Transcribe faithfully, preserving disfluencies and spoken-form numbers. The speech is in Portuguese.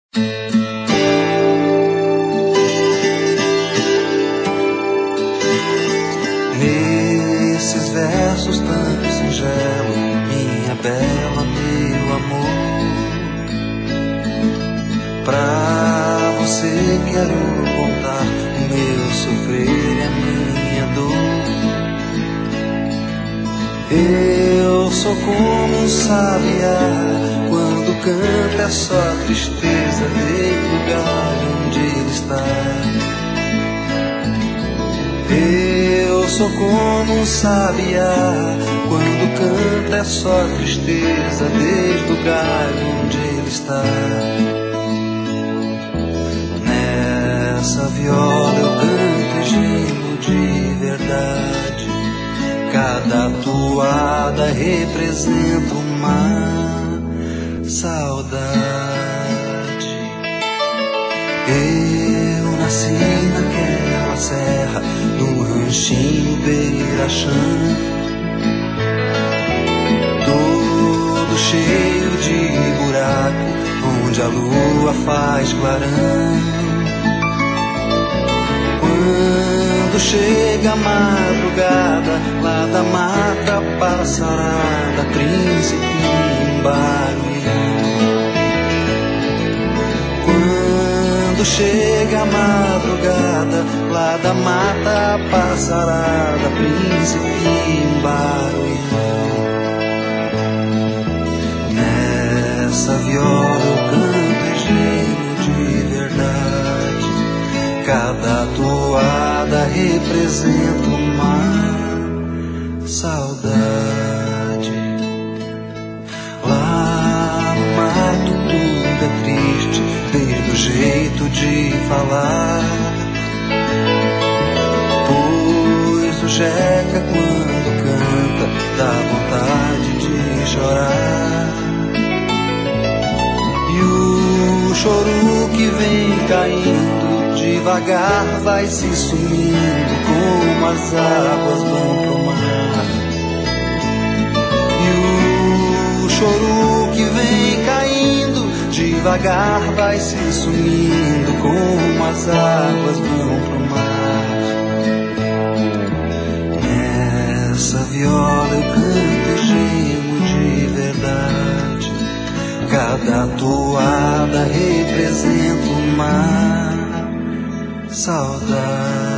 Nesses versos tão singelos, minha bela, meu amor, pra você quero contar o meu sofrer e a minha dor. Eu sou como um sabiá, quando canta é só tristeza do lugar onde ele está. Eu sou como um sabiá, quando canta é só tristeza desde o lugar onde ele está. Nessa viola eu canto e gemo de verdade, cada toada representa uma saudade. Eu nasci naquela serra, num ranchinho beira-chão, todo cheio de buraco, onde a lua faz clarão. Quando chega a madrugada, lá da mata passarada, príncipe em barulhão. Quando chega a madrugada, lá da mata passarada, príncipe em barulhão. Nessa viola eu canto e gemo de verdade, cada toada representa uma saudade. Lá no mato tudo é triste, desde o jeito de falar, pois o jeca quando canta dá vontade de chorar. E o choro que vem caindo devagar vai se sumindo como as águas vão pro mar. E o choro que vem caindo devagar vai se sumindo como as águas vão pro mar. Nessa viola eu canto e gemo de verdade, cada toada representa uma saudade.